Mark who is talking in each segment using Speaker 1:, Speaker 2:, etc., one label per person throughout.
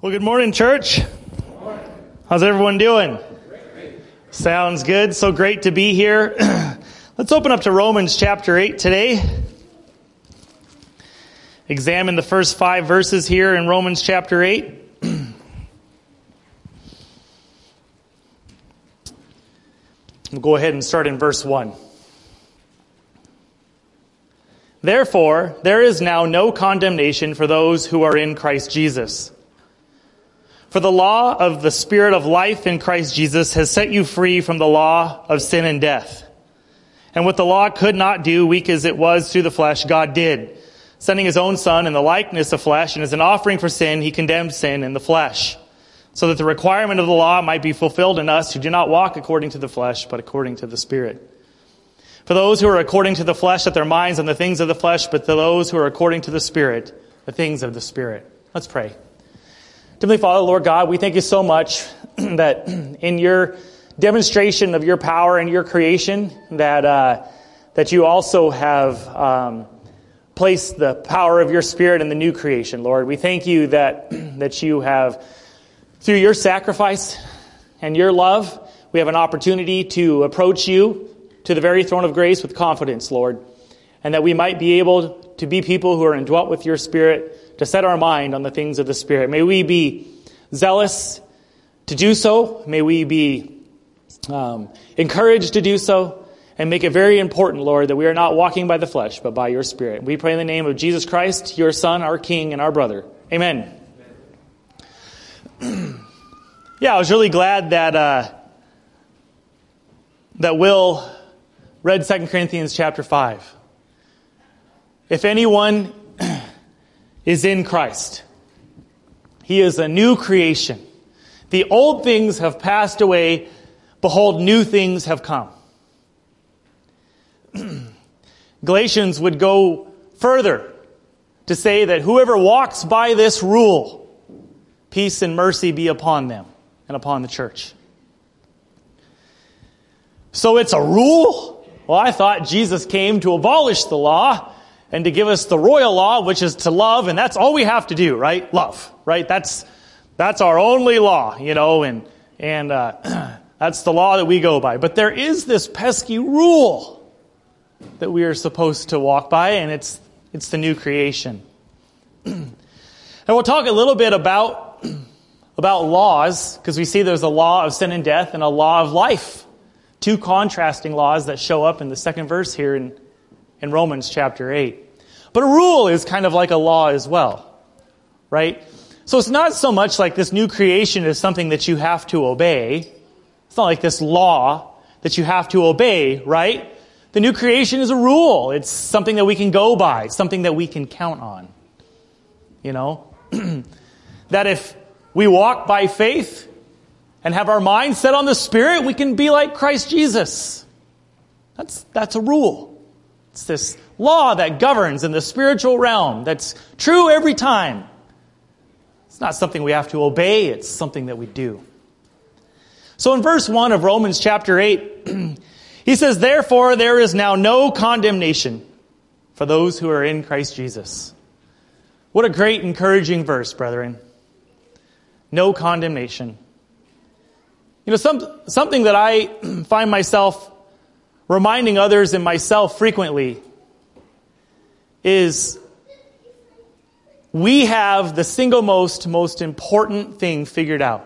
Speaker 1: Well, good morning, church. How's everyone doing?
Speaker 2: Great.
Speaker 1: Sounds good. So great to be here. Let's open up to Romans chapter 8 today. Examine the first 5 verses here in Romans chapter 8. We'll go ahead and start in verse 1. Therefore, there is now no condemnation for those who are in Christ Jesus. For the law of the Spirit of life in Christ Jesus has set you free from the law of sin and death. And what the law could not do, weak as it was through the flesh, God did, sending his own Son in the likeness of flesh, and as an offering for sin, he condemned sin in the flesh, so that the requirement of the law might be fulfilled in us who do not walk according to the flesh, but according to the Spirit. For those who are according to the flesh set their minds on the things of the flesh, but to those who are according to the Spirit, the things of the Spirit. Let's pray. Heavenly Father, Lord God, we thank you so much that in your demonstration of your power and your creation, that you also have placed the power of your Spirit in the new creation, Lord. We thank you that you have, through your sacrifice and your love, we have an opportunity to approach you to the very throne of grace with confidence, Lord, and that we might be able to be people who are indwelt with your Spirit, to set our mind on the things of the Spirit. May we be zealous to do so. May we be encouraged to do so. And make it very important, Lord, that we are not walking by the flesh, but by your Spirit. We pray in the name of Jesus Christ, your Son, our King, and our brother. Amen. Yeah, I was really glad that Will read 2 Corinthians chapter 5. If anyone is in Christ, he is a new creation. The old things have passed away. Behold, new things have come. Galatians would go further to say that whoever walks by this rule, peace and mercy be upon them and upon the church. So it's a rule? Well, I thought Jesus came to abolish the law and to give us the royal law, which is to love, and that's all we have to do, right? Love, right? That's our only law, and that's the law that we go by. But there is this pesky rule that we are supposed to walk by, and it's the new creation. And we'll talk a little bit about laws, because we see there's a law of sin and death and a law of life. 2 contrasting laws that show up in the second verse here in Romans chapter 8. But a rule is kind of like a law as well, right? So it's not so much like this new creation is something that you have to obey. It's not like this law that you have to obey, right? The new creation is a rule. It's something that we can go by, something that we can count on. That if we walk by faith and have our mind set on the Spirit, we can be like Christ Jesus. That's a rule. It's this law that governs in the spiritual realm that's true every time. It's not something we have to obey, it's something that we do. So in verse 1 of Romans chapter 8, he says, therefore there is now no condemnation for those who are in Christ Jesus. What a great encouraging verse, brethren. No condemnation. Something that I find myself reminding others and myself frequently is we have the single most important thing figured out.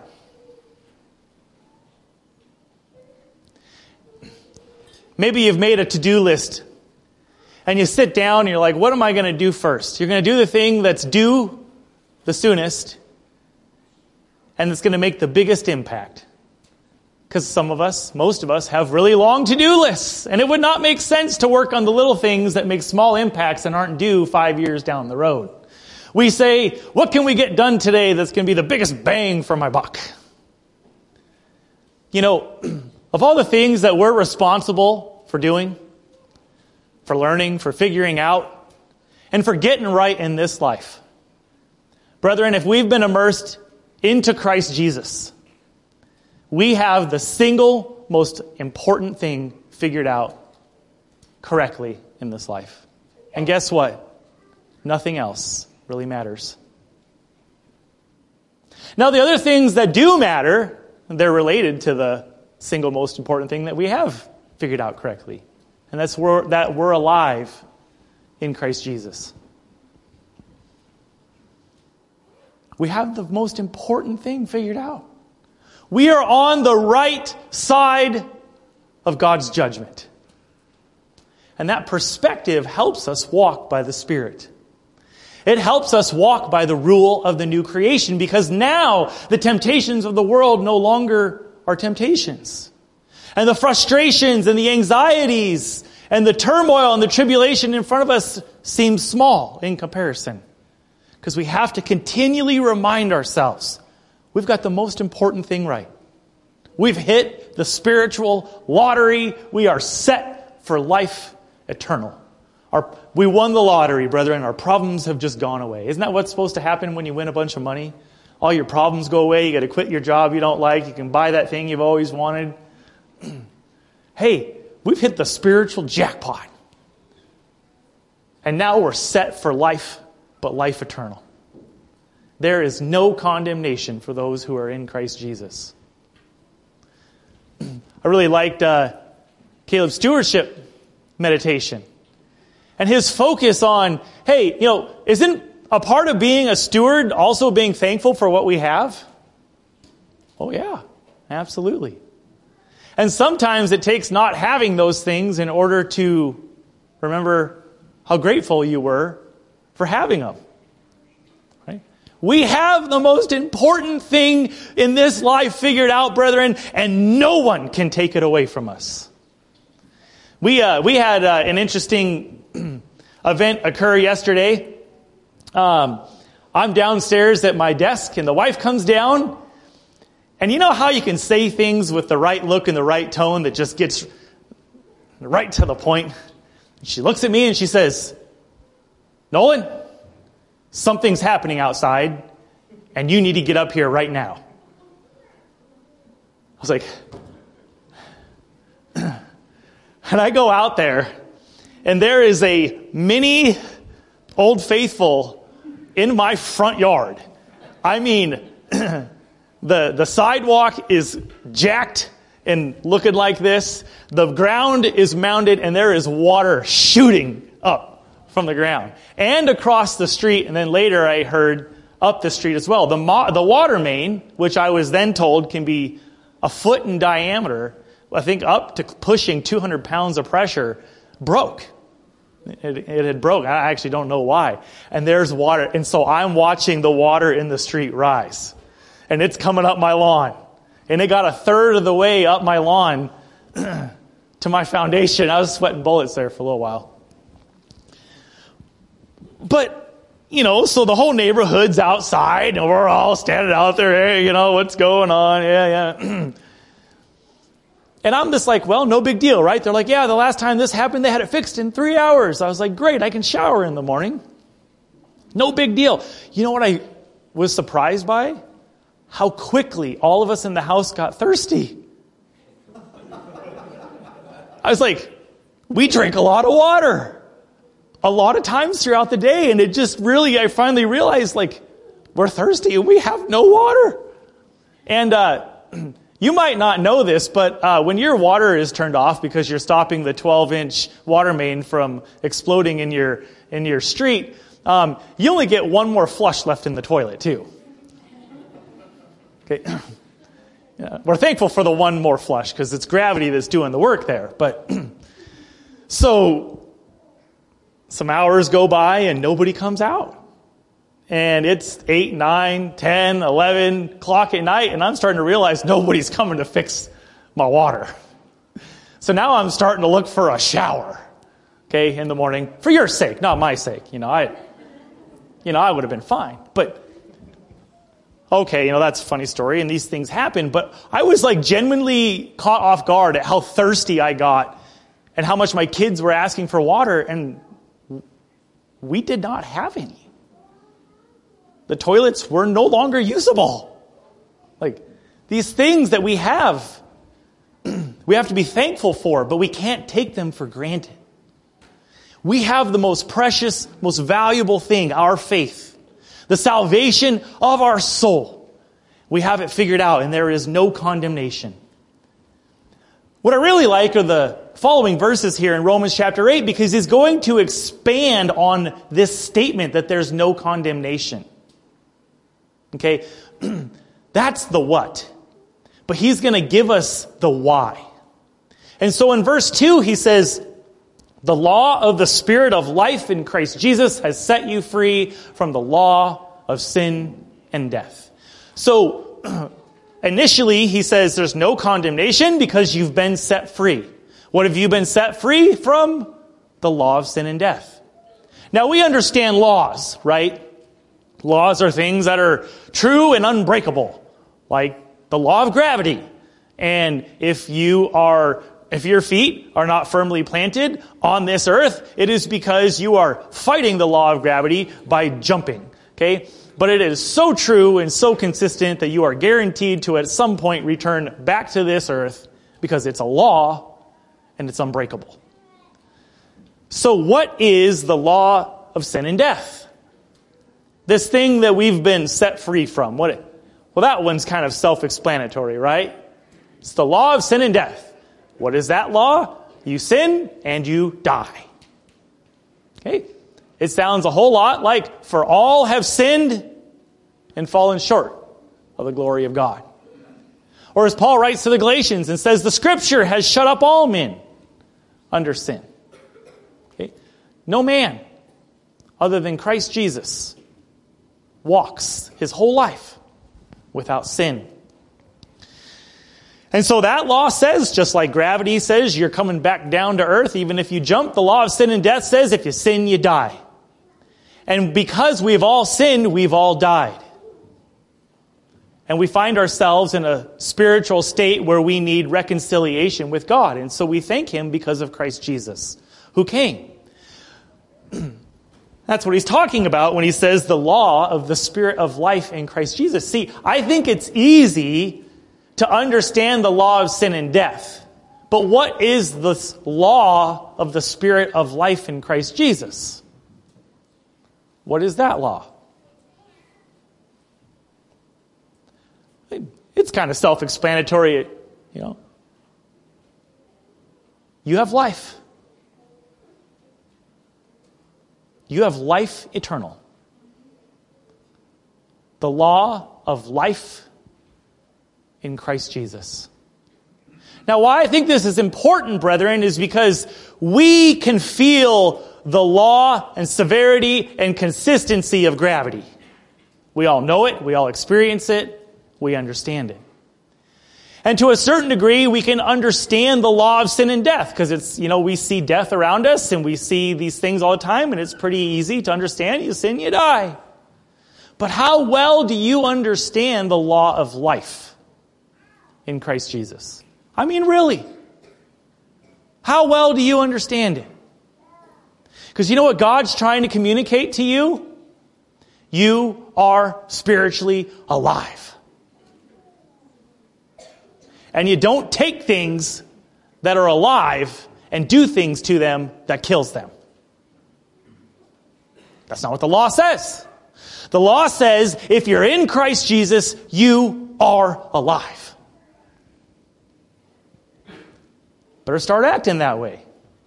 Speaker 1: Maybe you've made a to-do list and you sit down and you're like, what am I going to do first? You're going to do the thing that's due the soonest and it's going to make the biggest impact. Because most of us, have really long to-do lists. And it would not make sense to work on the little things that make small impacts and aren't due 5 years down the road. We say, what can we get done today that's going to be the biggest bang for my buck? Of all the things that we're responsible for doing, for learning, for figuring out, and for getting right in this life, brethren, if we've been immersed into Christ Jesus, we have the single most important thing figured out correctly in this life. And guess what? Nothing else really matters. Now, the other things that do matter, they're related to the single most important thing that we have figured out correctly. And that's that we're alive in Christ Jesus. We have the most important thing figured out. We are on the right side of God's judgment. And that perspective helps us walk by the Spirit. It helps us walk by the rule of the new creation, because now the temptations of the world no longer are temptations. And the frustrations and the anxieties and the turmoil and the tribulation in front of us seem small in comparison. Because we have to continually remind ourselves, we've got the most important thing right. We've hit the spiritual lottery. We are set for life eternal. We won the lottery, brethren. Our problems have just gone away. Isn't that what's supposed to happen when you win a bunch of money? All your problems go away. You got to quit your job you don't like. You can buy that thing you've always wanted. Hey, we've hit the spiritual jackpot. And now we're set for life, but life eternal. There is no condemnation for those who are in Christ Jesus. I really liked Caleb's stewardship meditation. And his focus on, hey, isn't a part of being a steward also being thankful for what we have? Oh yeah, absolutely. And sometimes it takes not having those things in order to remember how grateful you were for having them. Right? We have the most important thing in this life figured out, brethren, and no one can take it away from us. We had an interesting event occur yesterday. I'm downstairs at my desk, and the wife comes down. And you know how you can say things with the right look and the right tone that just gets right to the point? She looks at me and she says, Nolan, something's happening outside, and you need to get up here right now. I was like, and I go out there, and there is a mini Old Faithful in my front yard. I mean, the sidewalk is jacked and looking like this. The ground is mounded, and there is water shooting up from the ground. And across the street, and then later I heard up the street as well. The water main, which I was then told can be a foot in diameter, I think up to pushing 200 pounds of pressure, broke. It had broke. I actually don't know why. And there's water. And so I'm watching the water in the street rise. And it's coming up my lawn. And it got a third of the way up my lawn to my foundation. I was sweating bullets there for a little while. But, so the whole neighborhood's outside, and we're all standing out there. Hey, what's going on? Yeah. And I'm just like, well, no big deal, right? They're like, yeah, the last time this happened, they had it fixed in 3 hours. I was like, great, I can shower in the morning. No big deal. You know what I was surprised by? How quickly all of us in the house got thirsty. I was like, we drink a lot of water a lot of times throughout the day. And it just really, I finally realized, we're thirsty and we have no water. And you might not know this, but when your water is turned off because you're stopping the 12-inch water main from exploding in your street, you only get one more flush left in the toilet, too. Okay, yeah, we're thankful for the one more flush because it's gravity that's doing the work there. But so some hours go by and nobody comes out. And it's 8, 9, 10, 11 o'clock at night, and I'm starting to realize nobody's coming to fix my water. So now I'm starting to look for a shower, in the morning, for your sake, not my sake. I would have been fine. But, that's a funny story, and these things happen. But I was genuinely caught off guard at how thirsty I got and how much my kids were asking for water, and we did not have any. The toilets were no longer usable. These things that we have to be thankful for, but we can't take them for granted. We have the most precious, most valuable thing, our faith, the salvation of our soul. We have it figured out, and there is no condemnation. What I really like are the following verses here in Romans chapter 8, because he's going to expand on this statement that there's no condemnation. Okay? That's the what. But he's going to give us the why. And so in verse 2, he says, the law of the Spirit of life in Christ Jesus has set you free from the law of sin and death. So, initially, he says there's no condemnation because you've been set free. What have you been set free from? The law of sin and death. Now, we understand laws, right? Laws are things that are true and unbreakable, like the law of gravity. And if your feet are not firmly planted on this earth, it is because you are fighting the law of gravity by jumping. Okay? But it is so true and so consistent that you are guaranteed to at some point return back to this earth because it's a law and it's unbreakable. So what is the law of sin and death? This thing that we've been set free from. Well, that one's kind of self-explanatory, right? It's the law of sin and death. What is that law? You sin and you die. Okay? It sounds a whole lot like, for all have sinned and fallen short of the glory of God. Or as Paul writes to the Galatians and says, the Scripture has shut up all men under sin. Okay? No man other than Christ Jesus walks his whole life without sin. And so that law says, just like gravity says, you're coming back down to earth even if you jump, the law of sin and death says, if you sin, you die. And because we've all sinned, we've all died. And we find ourselves in a spiritual state where we need reconciliation with God. And so we thank Him because of Christ Jesus, who came. That's what he's talking about when he says the law of the Spirit of life in Christ Jesus. See, I think it's easy to understand the law of sin and death. But what is this law of the Spirit of life in Christ Jesus? What is that law? It's kind of self-explanatory, you know. You have life. You have life eternal. The law of life in Christ Jesus. Now, why I think this is important, brethren, is because we can feel the law and severity and consistency of gravity. We all know it. We all experience it. We understand it. And to a certain degree, we can understand the law of sin and death because it's, you know, we see death around us and we see these things all the time and it's pretty easy to understand. You sin, you die. But how well do you understand the law of life in Christ Jesus? I mean, really? How well do you understand it? Because you know what God's trying to communicate to you? You are spiritually alive. And you don't take things that are alive and do things to them that kills them. That's not what the law says. The law says if you're in Christ Jesus, you are alive. Better start acting that way.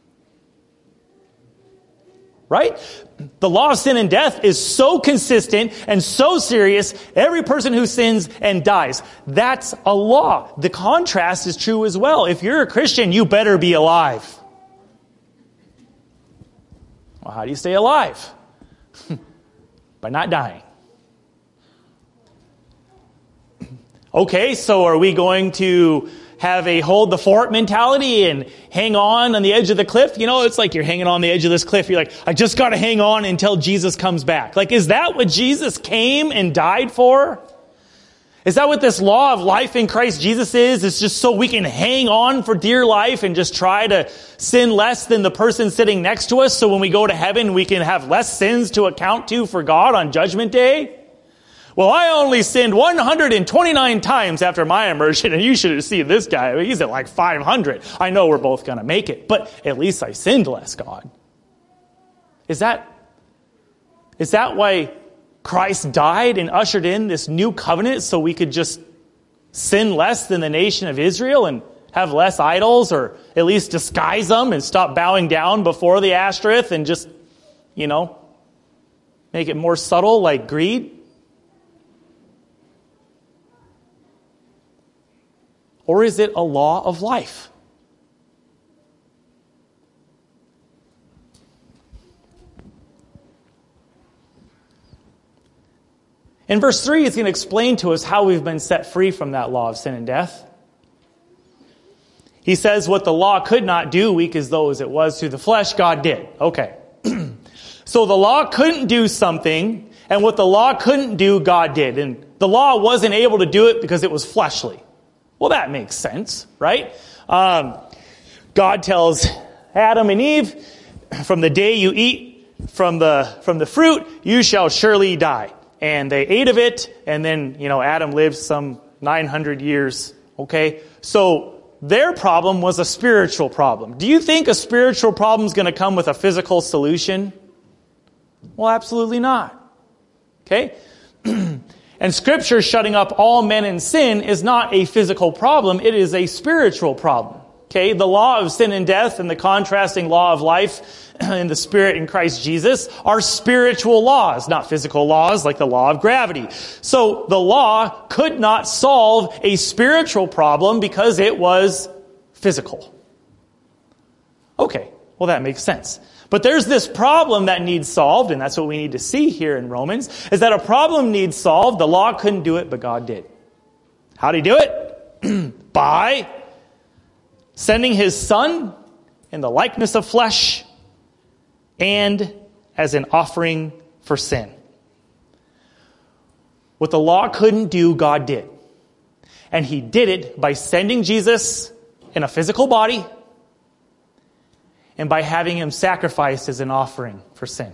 Speaker 1: Right? The law of sin and death is so consistent and so serious, every person who sins and dies. That's a law. The contrast is true as well. If you're a Christian, you better be alive. Well, how do you stay alive? By not dying. Okay, so are we going to have a hold the fort mentality and hang on the edge of the cliff? You know, it's like you're hanging on the edge of this cliff. You're like, I just got to hang on until Jesus comes back. Like, is that what Jesus came and died for? Is that what this law of life in Christ Jesus is? It's just so we can hang on for dear life and just try to sin less than the person sitting next to us so when we go to heaven we can have less sins to account to for God on Judgment Day? Well, I only sinned 129 times after my immersion, and you should have seen this guy. I mean, he's at like 500. I know we're both going to make it, but at least I sinned less, God. Is that why Christ died and ushered in this new covenant so we could just sin less than the nation of Israel and have less idols, or at least disguise them and stop bowing down before the Ashtoreth and just, make it more subtle like greed? Or is it a law of life? In verse 3, it's going to explain to us how we've been set free from that law of sin and death. He says what the law could not do, weak as though as it was through the flesh, God did. Okay. So the law couldn't do something, and what the law couldn't do, God did. And the law wasn't able to do it because it was fleshly. Well, that makes sense, right? God tells Adam and Eve, from the day you eat from the fruit, you shall surely die. And they ate of it, and then, Adam lived some 900 years, okay? So their problem was a spiritual problem. Do you think a spiritual problem is going to come with a physical solution? Well, absolutely not. Okay? And Scripture shutting up all men in sin is not a physical problem. It is a spiritual problem. Okay? The law of sin and death and the contrasting law of life in the Spirit in Christ Jesus are spiritual laws, not physical laws like the law of gravity. So the law could not solve a spiritual problem because it was physical. Okay, well that makes sense. But there's this problem that needs solved, and that's what we need to see here in Romans, is that a problem needs solved. The law couldn't do it, but God did. How did He do it? By sending His Son in the likeness of flesh and as an offering for sin. What the law couldn't do, God did. And He did it by sending Jesus in a physical body and by having Him sacrificed as an offering for sin.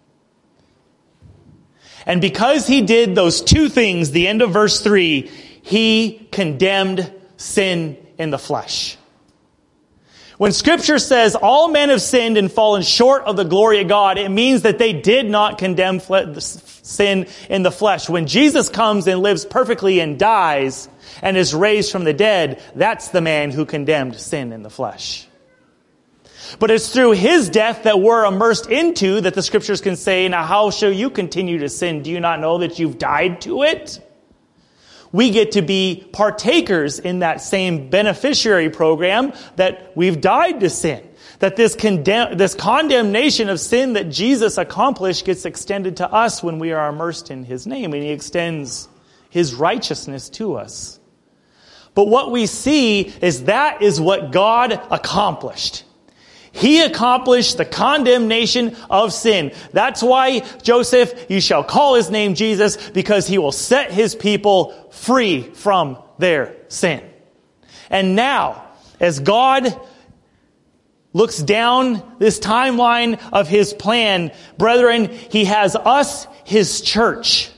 Speaker 1: And because He did those two things, the end of verse 3, He condemned sin in the flesh. When Scripture says all men have sinned and fallen short of the glory of God, it means that they did not condemn sin in the flesh. When Jesus comes and lives perfectly and dies and is raised from the dead, that's the man who condemned sin in the flesh. But it's through His death that we're immersed into that the Scriptures can say, now how shall you continue to sin? Do you not know that you've died to it? We get to be partakers in that same beneficiary program that we've died to sin. That this condemnation of sin that Jesus accomplished gets extended to us when we are immersed in His name, and He extends His righteousness to us. But what we see is that is what God accomplished. He accomplished the condemnation of sin. That's why, Joseph, you shall call his name Jesus, because he will set his people free from their sin. And now, as God looks down this timeline of His plan, brethren, He has us, His church.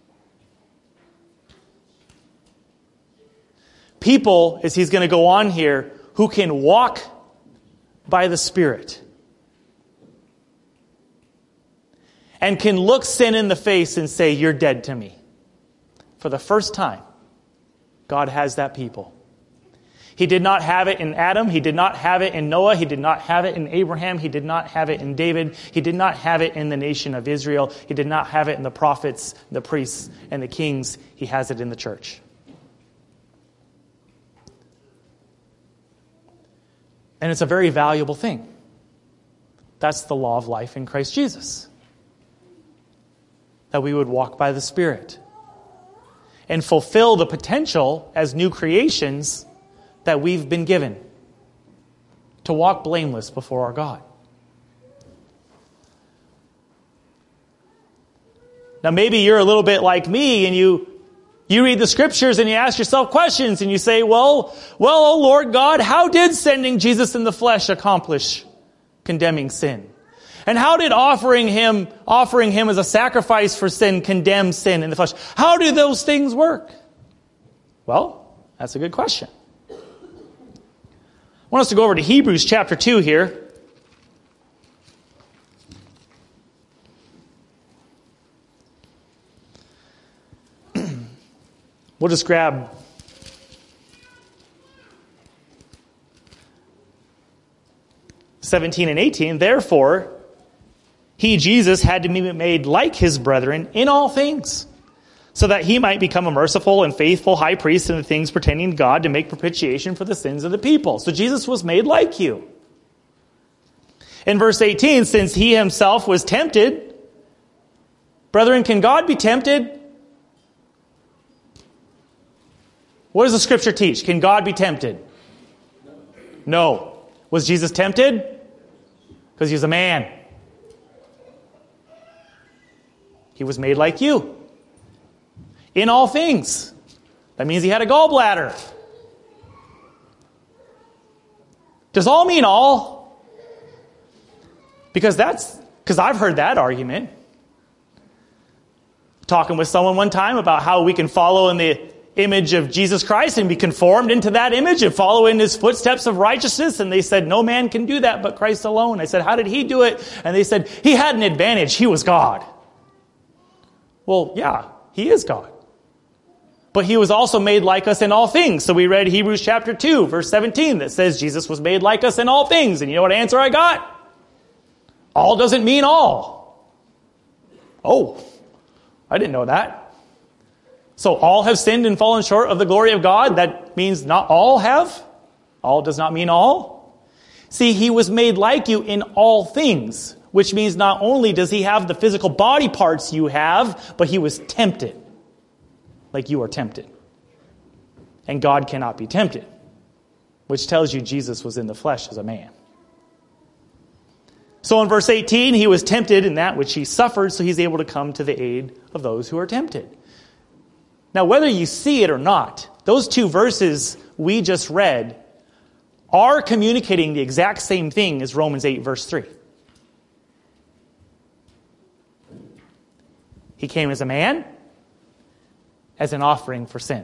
Speaker 1: People, as he's going to go on here, who can walk by the Spirit and can look sin in the face and say, you're dead to me. For the first time, God has that people. He did not have it in Adam. He did not have it in Noah. He did not have it in Abraham. He did not have it in David. He did not have it in the nation of Israel. He did not have it in the prophets, the priests, and the kings. He has it in the church. And it's a very valuable thing. That's the law of life in Christ Jesus. That we would walk by the Spirit and fulfill the potential as new creations that we've been given to walk blameless before our God. Now maybe you're a little bit like me and you read the Scriptures and you ask yourself questions and you say, well, oh Lord God, how did sending Jesus in the flesh accomplish condemning sin? And how did offering him as a sacrifice for sin condemn sin in the flesh? How do those things work? Well, that's a good question. I want us to go over to Hebrews chapter 2 here. We'll just grab 17 and 18. Therefore, he, Jesus, had to be made like his brethren in all things, so that he might become a merciful and faithful high priest in the things pertaining to God to make propitiation for the sins of the people. So Jesus was made like you. In verse 18, since he himself was tempted, brethren, can God be tempted? What does the scripture teach? Can God be tempted? No. Was Jesus tempted? Because he was a man. He was made like you. In all things. That means he had a gallbladder. Does all mean all? Because I've heard that argument. Talking with someone one time about how we can follow in the image of Jesus Christ and be conformed into that image and follow in his footsteps of righteousness. And they said, no man can do that but Christ alone. I said, how did he do it? And they said, he had an advantage. He was God. Well, yeah, he is God. But he was also made like us in all things. So we read Hebrews chapter 2, verse 17, that says Jesus was made like us in all things. And you know what answer I got? All doesn't mean all. Oh, I didn't know that. So all have sinned and fallen short of the glory of God. That means not all have. All does not mean all. See, he was made like you in all things, which means not only does he have the physical body parts you have, but he was tempted like you are tempted. And God cannot be tempted, which tells you Jesus was in the flesh as a man. So in verse 18, he was tempted in that which he suffered, so he's able to come to the aid of those who are tempted. Now, whether you see it or not, those two verses we just read are communicating the exact same thing as Romans 8, verse 3. He came as a man, as an offering for sin.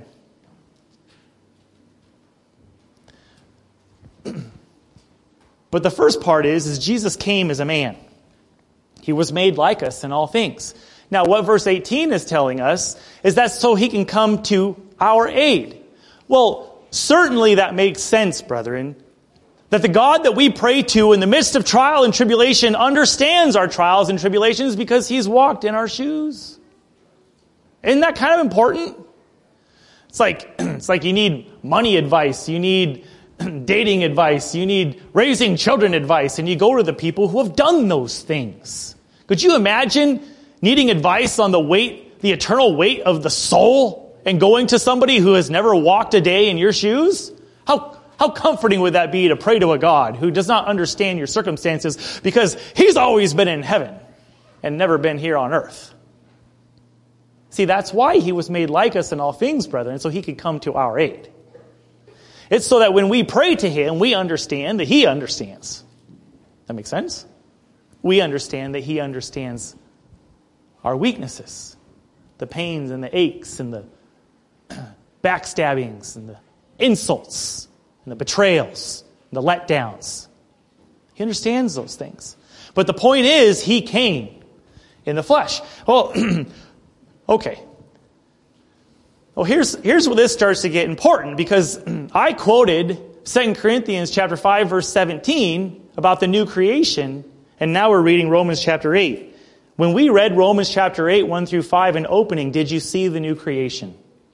Speaker 1: But the first part is Jesus came as a man. He was made like us in all things. Now, what verse 18 is telling us is that so he can come to our aid. Well, certainly that makes sense, brethren, that the God that we pray to in the midst of trial and tribulation understands our trials and tribulations because he's walked in our shoes. Isn't that kind of important? It's like you need money advice, you need dating advice, you need raising children advice, and you go to the people who have done those things. Could you imagine needing advice on the eternal weight of the soul, and going to somebody who has never walked a day in your shoes? How comforting would that be to pray to a God who does not understand your circumstances because he's always been in heaven and never been here on earth? See, that's why he was made like us in all things, brethren, so he could come to our aid. It's so that when we pray to him, we understand that he understands. That makes sense? We understand that he understands our weaknesses, the pains and the aches and the backstabbings and the insults and the betrayals and the letdowns. He understands those things. But the point is, he came in the flesh. Well, okay. Well, here's where this starts to get important, because I quoted 2 Corinthians chapter 5, verse 17 about the new creation, and now we're reading Romans chapter 8. When we read Romans chapter 8, 1 through 5 in opening, did you see the new creation?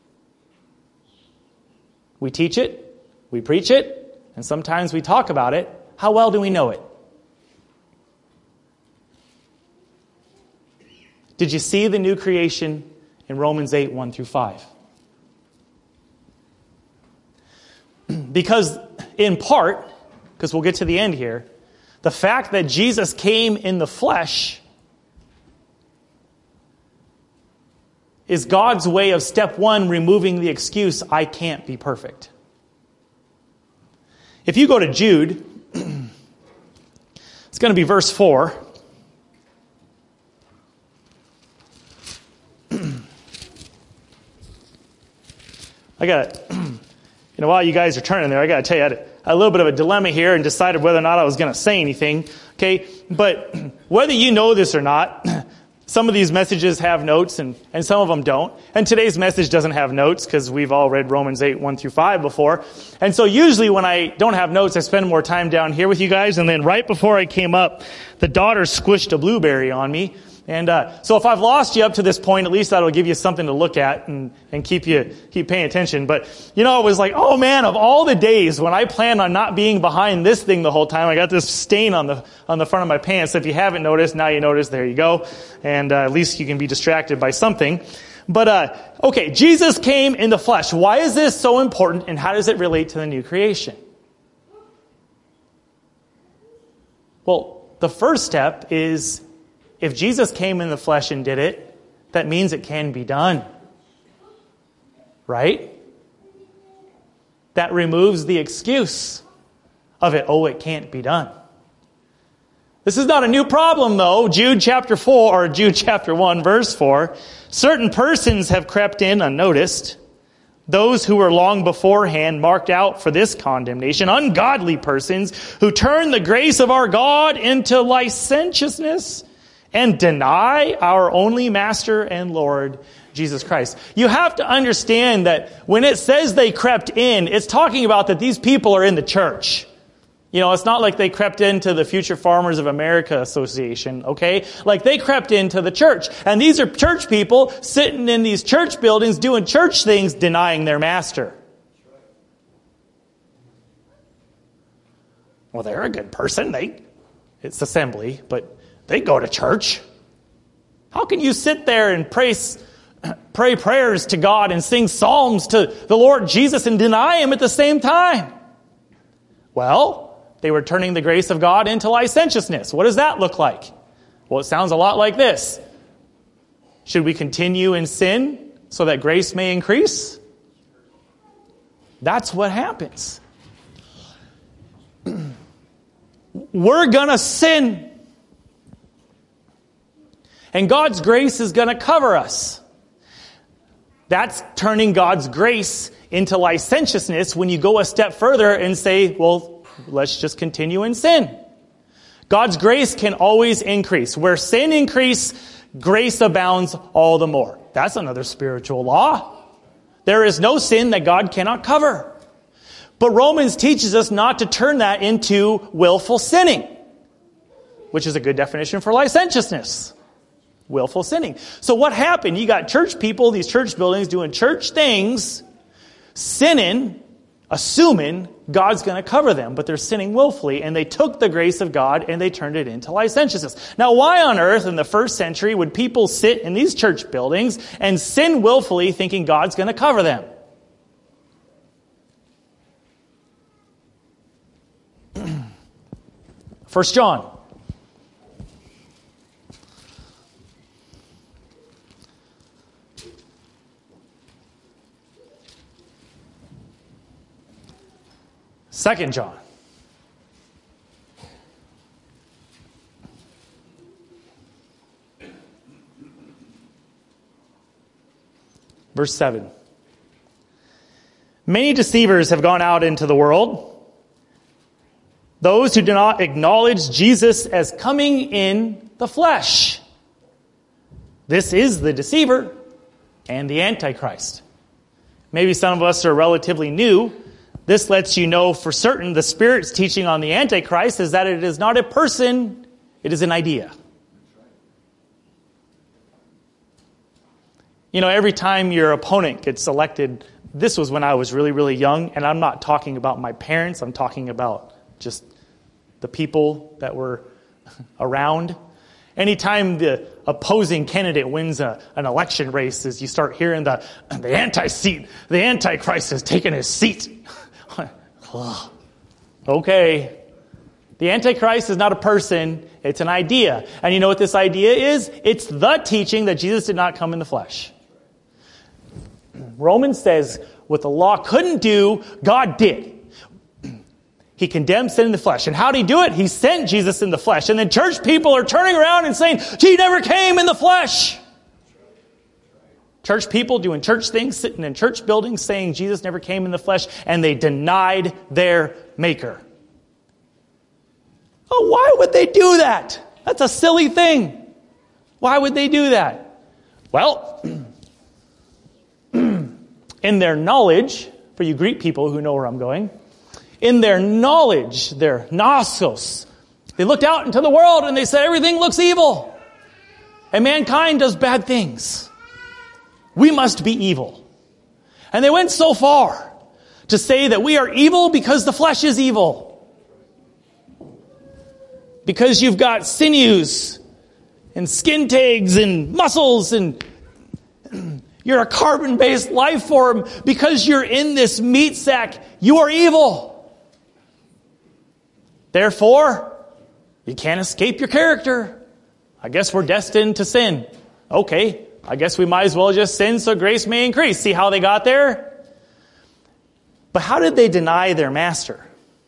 Speaker 1: We teach it, we preach it, and sometimes we talk about it. How well do we know it? Did you see the new creation in Romans 8, 1 through 5? Because in part, because we'll get to the end here, the fact that Jesus came in the flesh is God's way of step one, removing the excuse, I can't be perfect. If you go to Jude, it's going to be verse 4. While you guys are turning there, I got to tell you, I had a little bit of a dilemma here and decided whether or not I was going to say anything. Okay, but whether you know this or not, Some of these messages have notes and some of them don't. And today's message doesn't have notes because we've all read Romans 8, 1 through 5 before. And so usually when I don't have notes, I spend more time down here with you guys. And then right before I came up, the daughter squished a blueberry on me. And so if I've lost you up to this point, at least that'll give you something to look at and keep paying attention. But, I was like, oh man, of all the days when I planned on not being behind this thing the whole time, I got this stain on the front of my pants. If you haven't noticed, now you notice, there you go. And at least you can be distracted by something. But, okay, Jesus came in the flesh. Why is this so important, and how does it relate to the new creation? Well, the first step is, if Jesus came in the flesh and did it, that means it can be done. Right? That removes the excuse of it. Oh, it can't be done. This is not a new problem, though. Jude chapter 1, verse 4. Certain persons have crept in unnoticed. Those who were long beforehand marked out for this condemnation. Ungodly persons who turn the grace of our God into licentiousness and deny our only Master and Lord, Jesus Christ. You have to understand that when it says they crept in, it's talking about that these people are in the church. It's not like they crept into the Future Farmers of America Association, okay? Like they crept into the church. And these are church people sitting in these church buildings doing church things, denying their master. Well, they're a good person. It's assembly, but they go to church. How can you sit there and pray prayers to God and sing psalms to the Lord Jesus and deny Him at the same time? Well, they were turning the grace of God into licentiousness. What does that look like? Well, it sounds a lot like this. Should we continue in sin so that grace may increase? That's what happens. We're going to sin. And God's grace is going to cover us. That's turning God's grace into licentiousness when you go a step further and say, well, let's just continue in sin. God's grace can always increase. Where sin increases, grace abounds all the more. That's another spiritual law. There is no sin that God cannot cover. But Romans teaches us not to turn that into willful sinning, which is a good definition for licentiousness. Willful sinning. So what happened? You got church people, these church buildings doing church things, sinning, assuming God's going to cover them, but they're sinning willfully, and they took the grace of God and they turned it into licentiousness. Now, why on earth in the first century would people sit in these church buildings and sin willfully thinking God's going to cover them? 1 John. Second John. Verse 7. Many deceivers have gone out into the world. Those who do not acknowledge Jesus as coming in the flesh. This is the deceiver and the Antichrist. Maybe some of us are relatively new. This lets you know for certain the Spirit's teaching on the Antichrist is that it is not a person, it is an idea. Every time your opponent gets elected, this was when I was really, really young, and I'm not talking about my parents, I'm talking about just the people that were around. Anytime the opposing candidate wins an election race, as you start hearing the Antichrist has taken his seat. Okay. The Antichrist is not a person, it's an idea. And you know what this idea is? It's the teaching that Jesus did not come in the flesh. Romans says what the law couldn't do, God did. He condemned sin in the flesh. And how did he do it? He sent Jesus in the flesh. And then church people are turning around and saying, He never came in the flesh. Church people doing church things, sitting in church buildings saying Jesus never came in the flesh, and they denied their Maker. Oh, why would they do that? That's a silly thing. Why would they do that? Well, in their knowledge, for you Greek people who know where I'm going, in their knowledge, their gnoskos, they looked out into the world and they said, everything looks evil. And mankind does bad things. We must be evil. And they went so far to say that we are evil because the flesh is evil. Because you've got sinews and skin tags and muscles and you're a carbon-based life form. Because you're in this meat sack, you are evil. Therefore, you can't escape your character. I guess we're destined to sin. Okay, I guess we might as well just sin so grace may increase. See how they got there? But how did they deny their master?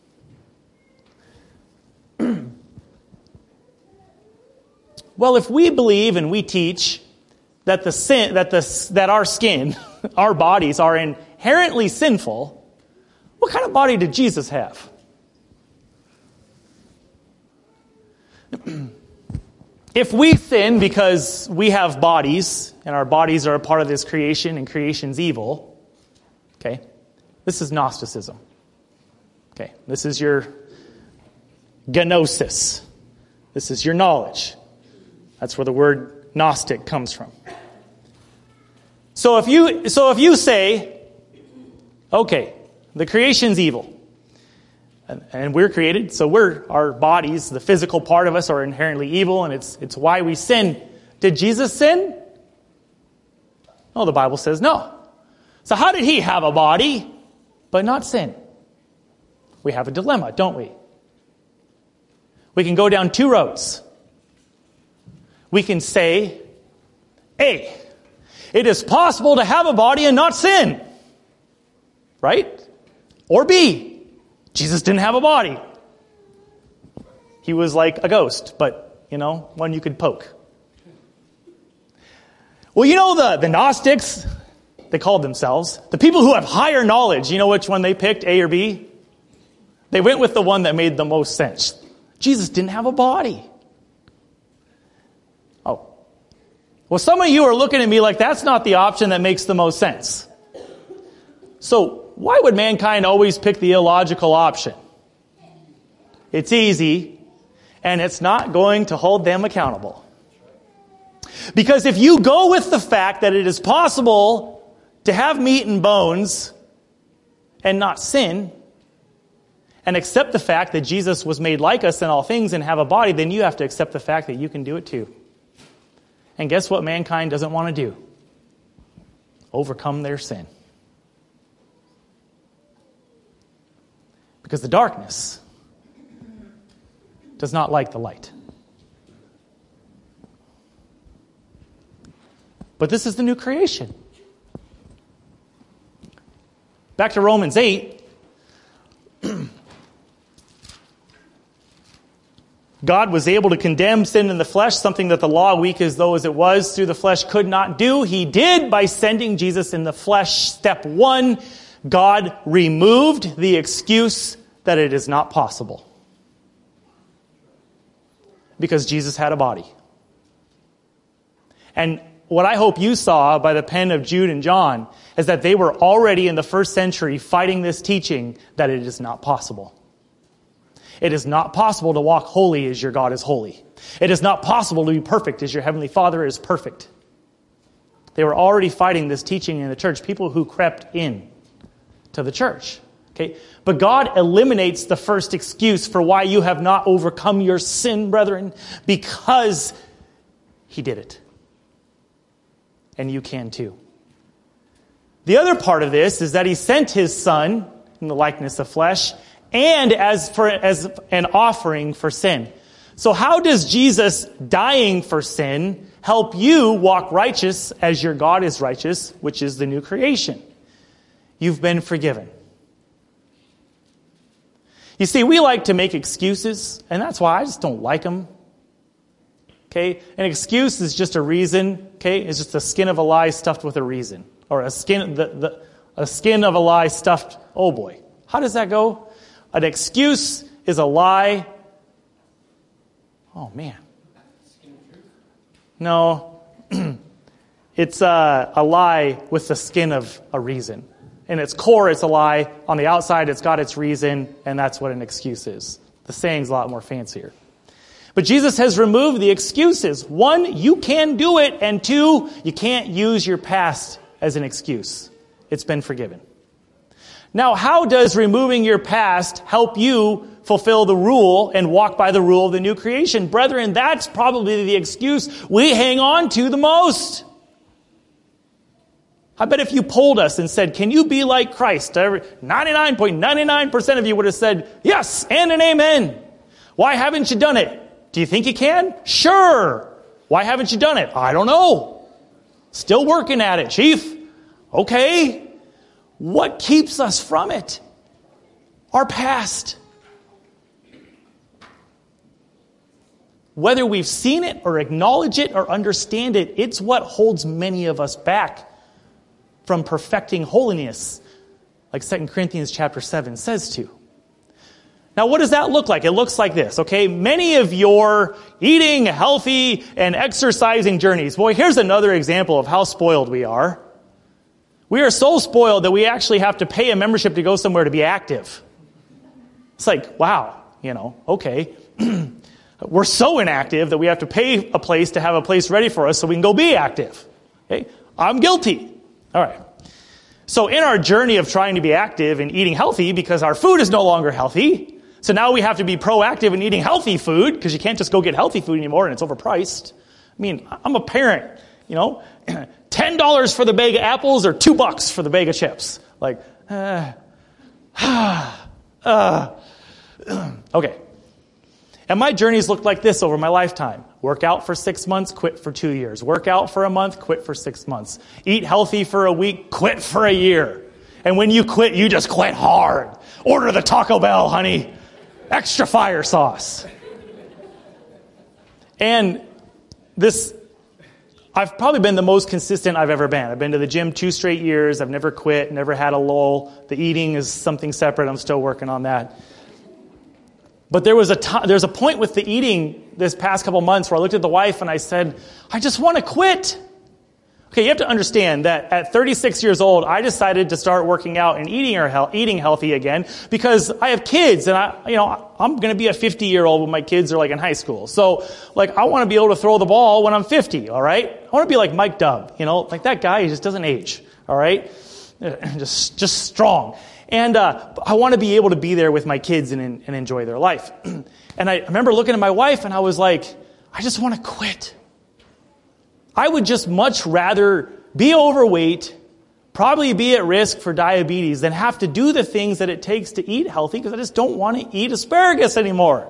Speaker 1: Well, if we believe and we teach that that our skin, our bodies are inherently sinful, what kind of body did Jesus have? If we sin because we have bodies, and our bodies are a part of this creation, and creation's evil, okay, this is Gnosticism. Okay, this is your gnosis. This is your knowledge. That's where the word Gnostic comes from. So if you say, okay, the creation's evil, and we're created, so our bodies, the physical part of us, are inherently evil, and it's why we sin. Did Jesus sin? No, the Bible says no. So how did he have a body, but not sin? We have a dilemma, don't we? We can go down two roads. We can say, A, it is possible to have a body and not sin. Right? Or B, Jesus didn't have a body. He was like a ghost, but, one you could poke. Well, the Gnostics, they called themselves, the people who have higher knowledge, you know which one they picked, A or B? They went with the one that made the most sense. Jesus didn't have a body. Oh. Well, some of you are looking at me like that's not the option that makes the most sense. So, why would mankind always pick the illogical option? It's easy, and it's not going to hold them accountable. Because if you go with the fact that it is possible to have meat and bones and not sin, and accept the fact that Jesus was made like us in all things and have a body, then you have to accept the fact that you can do it too. And guess what mankind doesn't want to do? Overcome their sin. Because the darkness does not like the light. But this is the new creation. Back to Romans 8. God was able to condemn sin in the flesh, something that the law, weak as though as it was through the flesh, could not do. He did by sending Jesus in the flesh. Step 1, God removed the excuse that it is not possible. Because Jesus had a body. And what I hope you saw by the pen of Jude and John is that they were already in the first century fighting this teaching that it is not possible. It is not possible to walk holy as your God is holy. It is not possible to be perfect as your heavenly Father is perfect. They were already fighting this teaching in the church, people who crept in to the church. Okay? But God eliminates the first excuse for why you have not overcome your sin, brethren, because He did it. And you can too. The other part of this is that He sent His Son in the likeness of flesh and as an offering for sin. So how does Jesus dying for sin help you walk righteous as your God is righteous, which is the new creation? You've been forgiven. You see, we like to make excuses, and that's why I just don't like them. Okay? An excuse is just a reason, okay? It's just the skin of a lie stuffed with a reason. Or a skin of a lie stuffed, oh boy. How does that go? An excuse is a lie. Oh man. No, it's a lie with the skin of a reason. In its core, it's a lie. On the outside, it's got its reason, and that's what an excuse is. The saying's a lot more fancier. But Jesus has removed the excuses. One, you can do it, and two, you can't use your past as an excuse. It's been forgiven. Now, how does removing your past help you fulfill the rule and walk by the rule of the new creation? Brethren, that's probably the excuse we hang on to the most. I bet if you polled us and said, can you be like Christ? 99.99% of you would have said, yes, and an amen. Why haven't you done it? Do you think you can? Sure. Why haven't you done it? I don't know. Still working at it, Chief. Okay. What keeps us from it? Our past. Whether we've seen it or acknowledge it or understand it, it's what holds many of us back from perfecting holiness, like 2 Corinthians chapter 7 says to. Now, what does that look like? It looks like this, okay? Many of your eating healthy and exercising journeys. Boy, here's another example of how spoiled we are. We are so spoiled that we actually have to pay a membership to go somewhere to be active. It's like, wow, okay. We're so inactive that we have to pay a place to have a place ready for us so we can go be active. Okay? I'm guilty. All right. So in our journey of trying to be active and eating healthy, because our food is no longer healthy, so now we have to be proactive in eating healthy food, because you can't just go get healthy food anymore and it's overpriced. I mean, I'm a parent, $10 for the bag of apples or $2 for the bag of chips. Like, okay. And my journeys looked like this over my lifetime. Work out for 6 months, quit for 2 years. Work out for a month, quit for 6 months. Eat healthy for a week, quit for a year. And when you quit, you just quit hard. Order the Taco Bell, honey. Extra fire sauce. And I've probably been the most consistent I've ever been. I've been to the gym 2 straight years. I've never quit, never had a lull. The eating is something separate. I'm still working on that. But there's a point with the eating this past couple months where I looked at the wife and I said, I just want to quit. Okay, you have to understand that at 36 years old, I decided to start working out and eating healthy again because I have kids and I'm going to be a 50-year-old when my kids are like in high school. So I want to be able to throw the ball when I'm 50, all right? I want to be like Mike Dubb, like that guy, he just doesn't age, all right? Just strong. And I want to be able to be there with my kids and enjoy their life. And I remember looking at my wife and I was like, I just want to quit. I would just much rather be overweight, probably be at risk for diabetes, than have to do the things that it takes to eat healthy because I just don't want to eat asparagus anymore.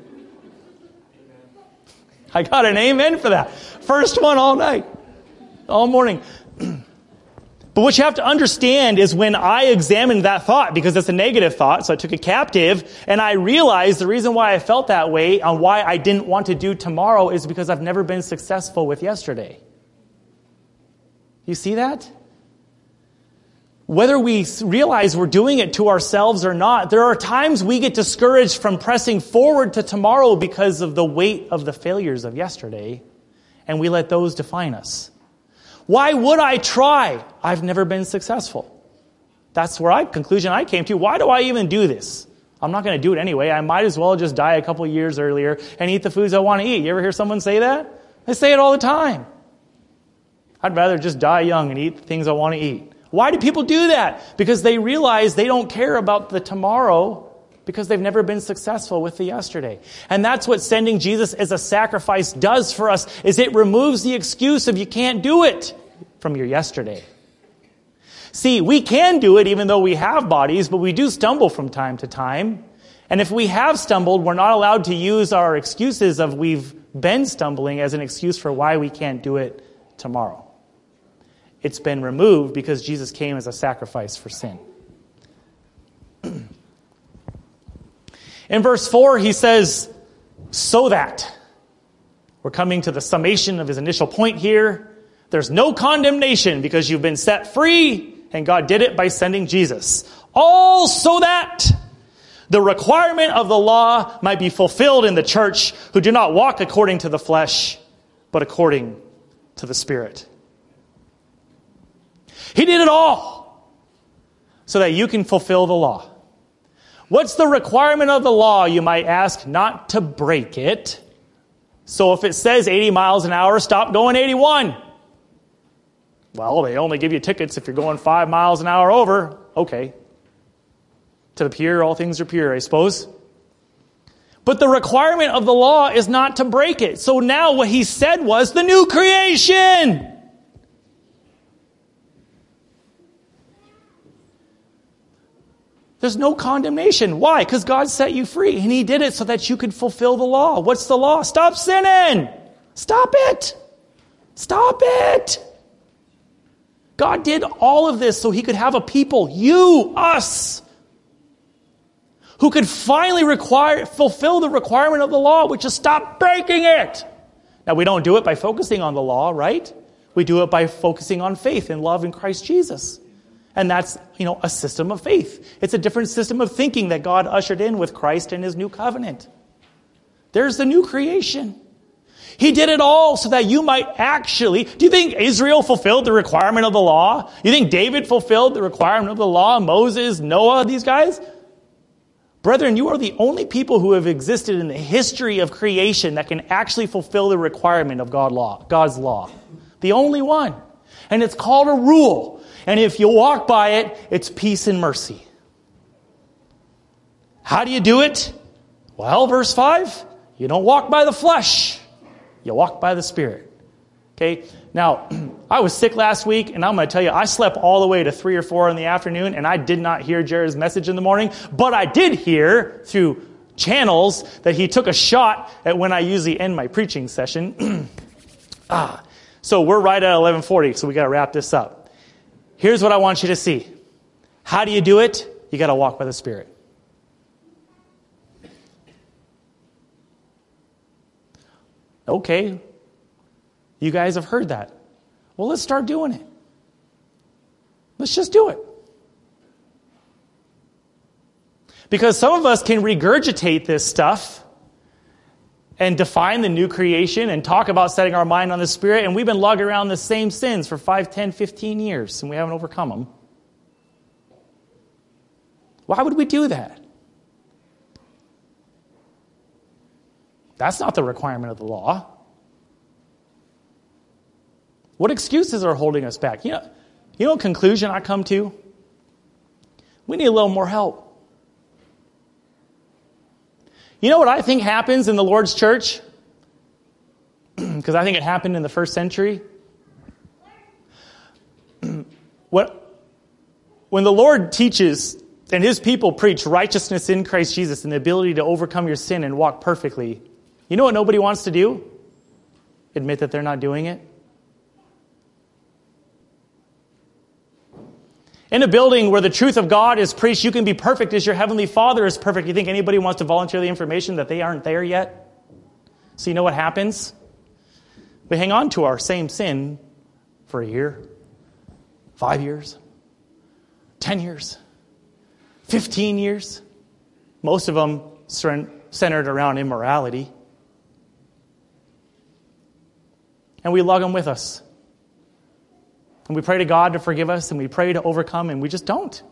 Speaker 1: I got an amen for that. First one all night, all morning. But what you have to understand is when I examined that thought, because it's a negative thought, so I took it captive, and I realized the reason why I felt that way and why I didn't want to do tomorrow is because I've never been successful with yesterday. You see that? Whether we realize we're doing it to ourselves or not, there are times we get discouraged from pressing forward to tomorrow because of the weight of the failures of yesterday, and we let those define us. Why would I try? I've never been successful. That's conclusion I came to. Why do I even do this? I'm not going to do it anyway. I might as well just die a couple years earlier and eat the foods I want to eat. You ever hear someone say that? They say it all the time. I'd rather just die young and eat the things I want to eat. Why do people do that? Because they realize they don't care about the tomorrow because they've never been successful with the yesterday. And that's what sending Jesus as a sacrifice does for us, is it removes the excuse of you can't do it from your yesterday. See, we can do it even though we have bodies, but we do stumble from time to time. And if we have stumbled, we're not allowed to use our excuses of we've been stumbling as an excuse for why we can't do it tomorrow. It's been removed because Jesus came as a sacrifice for sin. In verse 4, he says, so that. We're coming to the summation of his initial point here. There's no condemnation because you've been set free, and God did it by sending Jesus. All so that the requirement of the law might be fulfilled in the church, who do not walk according to the flesh, but according to the Spirit. He did it all so that you can fulfill the law. What's the requirement of the law, you might ask? Not to break it. So if it says 80 miles an hour, stop going 81. Well, they only give you tickets if you're going 5 miles an hour over. Okay. To the pure, all things are pure, I suppose. But the requirement of the law is not to break it. So now what he said was the new creation. There's no condemnation. Why? Because God set you free, and he did it so that you could fulfill the law. What's the law? Stop sinning. Stop it. Stop it. God did all of this so he could have a people, you, us, who could finally fulfill the requirement of the law, which is stop breaking it. Now, we don't do it by focusing on the law, right? We do it by focusing on faith and love in Christ Jesus. And that's, a system of faith. It's a different system of thinking that God ushered in with Christ and his new covenant. There's the new creation. He did it all so that you might actually... Do you think Israel fulfilled the requirement of the law? You think David fulfilled the requirement of the law? Moses, Noah, these guys? Brethren, you are the only people who have existed in the history of creation that can actually fulfill the requirement of God's law. The only one. And it's called a rule. And if you walk by it, it's peace and mercy. How do you do it? Well, verse 5, you don't walk by the flesh. You walk by the Spirit. Okay? Now, I was sick last week, and I'm going to tell you, I slept all the way to 3 or 4 in the afternoon, and I did not hear Jared's message in the morning, but I did hear through channels that he took a shot at when I usually end my preaching session. So we're right at 11:40, so we got to wrap this up. Here's what I want you to see. How do you do it? You got to walk by the Spirit. Okay, you guys have heard that. Well, let's start doing it. Let's just do it. Because some of us can regurgitate this stuff and define the new creation and talk about setting our mind on the Spirit, and we've been lugging around the same sins for 5, 10, 15 years, and we haven't overcome them. Why would we do that? That's not the requirement of the law. What excuses are holding us back? You know what conclusion I come to? We need a little more help. You know what I think happens in the Lord's church? Because I think it happened in the first century. When the Lord teaches and his people preach righteousness in Christ Jesus and the ability to overcome your sin and walk perfectly, you know what nobody wants to do? Admit that they're not doing it. In a building where the truth of God is preached, you can be perfect as your heavenly Father is perfect. You think anybody wants to volunteer the information that they aren't there yet? So you know what happens? We hang on to our same sin for a year, 5 years, 10 years, 15 years. Most of them centered around immorality. And we lug them with us. And we pray to God to forgive us, and we pray to overcome, and we just don't.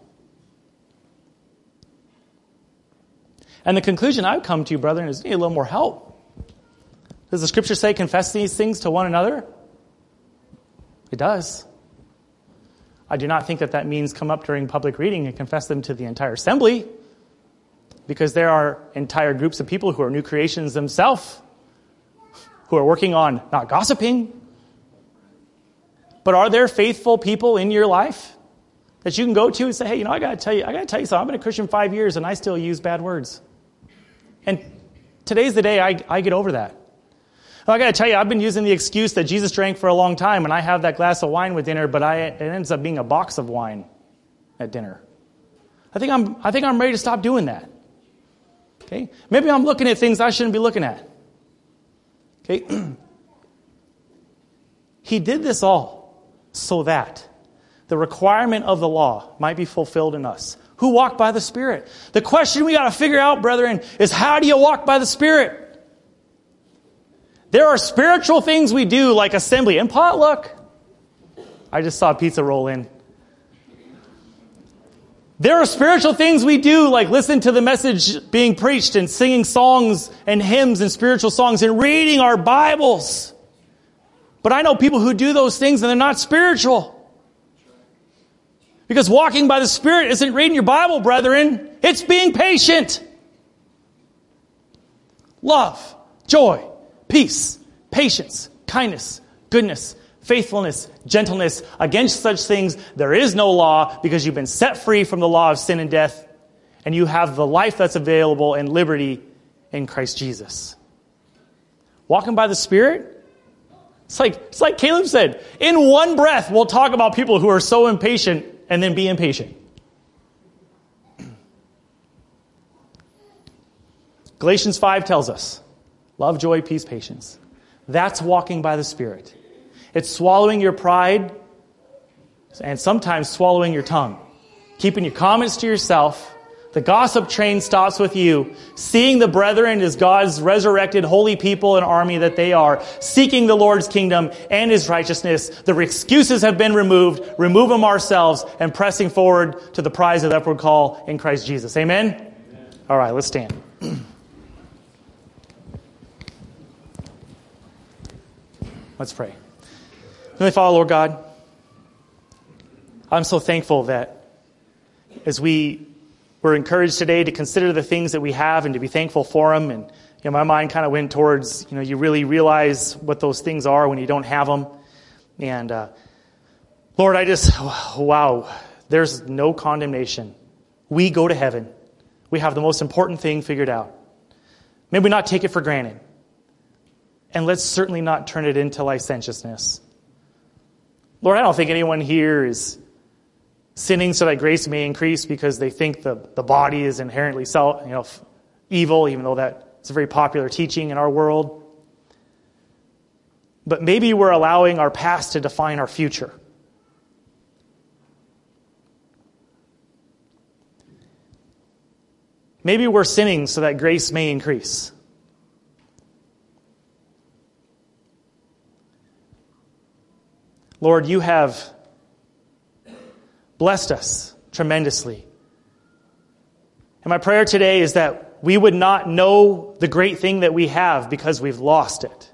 Speaker 1: And the conclusion I've come to, brethren, is we need a little more help. Does the Scripture say confess these things to one another? It does. I do not think that means come up during public reading and confess them to the entire assembly, because there are entire groups of people who are new creations themselves, who are working on not gossiping. But are there faithful people in your life that you can go to and say, hey, I got to tell you something. I've been a Christian 5 years and I still use bad words. And today's the day I get over that. Well, I got to tell you, I've been using the excuse that Jesus drank for a long time and I have that glass of wine with dinner, but it ends up being a box of wine at dinner. I think I'm ready to stop doing that. Okay? Maybe I'm looking at things I shouldn't be looking at. Okay? He did this all so that the requirement of the law might be fulfilled in us, who walk by the Spirit. The question we got to figure out, brethren, is how do you walk by the Spirit? There are spiritual things we do like assembly and potluck. I just saw pizza roll in. There are spiritual things we do like listen to the message being preached and singing songs and hymns and spiritual songs and reading our Bibles. But I know people who do those things and they're not spiritual. Because walking by the Spirit isn't reading your Bible, brethren. It's being patient. Love, joy, peace, patience, kindness, goodness, faithfulness, gentleness. Against such things there is no law, because you've been set free from the law of sin and death, and you have the life that's available in liberty in Christ Jesus. Walking by the Spirit, it's like Caleb said, in one breath we'll talk about people who are so impatient and then be impatient. Galatians 5 tells us, love, joy, peace, patience. That's walking by the Spirit. It's swallowing your pride and sometimes swallowing your tongue. Keeping your comments to yourself. The gossip train stops with you. Seeing the brethren as God's resurrected holy people and army that they are. Seeking the Lord's kingdom and His righteousness. The excuses have been removed. Remove them ourselves and pressing forward to the prize of the upward call in Christ Jesus. Amen? Amen. All right, let's stand. Let's pray. Heavenly Father, Lord God, I'm so thankful that as we were encouraged today to consider the things that we have and to be thankful for them, and my mind kind of went towards, you really realize what those things are when you don't have them. And Lord, wow, there's no condemnation. We go to heaven. We have the most important thing figured out. May we not take it for granted. And let's certainly not turn it into licentiousness. Lord, I don't think anyone here is sinning so that grace may increase because they think the body is inherently evil, even though that's a very popular teaching in our world. But maybe we're allowing our past to define our future. Maybe we're sinning so that grace may increase. Lord, you have blessed us tremendously. And my prayer today is that we would not know the great thing that we have because we've lost it.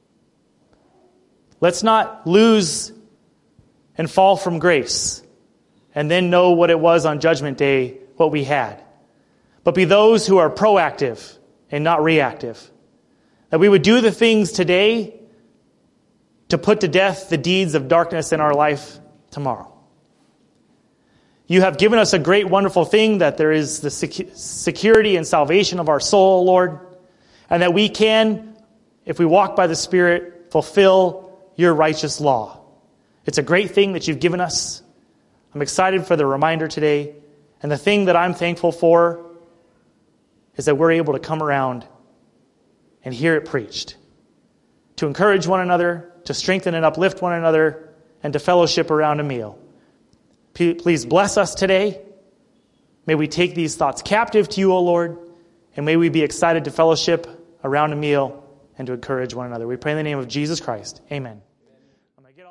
Speaker 1: Let's not lose and fall from grace and then know what it was on Judgment Day, what we had. But be those who are proactive and not reactive. That we would do the things today to put to death the deeds of darkness in our life tomorrow. You have given us a great, wonderful thing, that there is the security and salvation of our soul, Lord, and that we can, if we walk by the Spirit, fulfill your righteous law. It's a great thing that you've given us. I'm excited for the reminder today, and the thing that I'm thankful for is that we're able to come around and hear it preached, to encourage one another, to strengthen and uplift one another, and to fellowship around a meal. Please bless us today. May we take these thoughts captive to you, O Lord, and may we be excited to fellowship around a meal and to encourage one another. We pray in the name of Jesus Christ. Amen.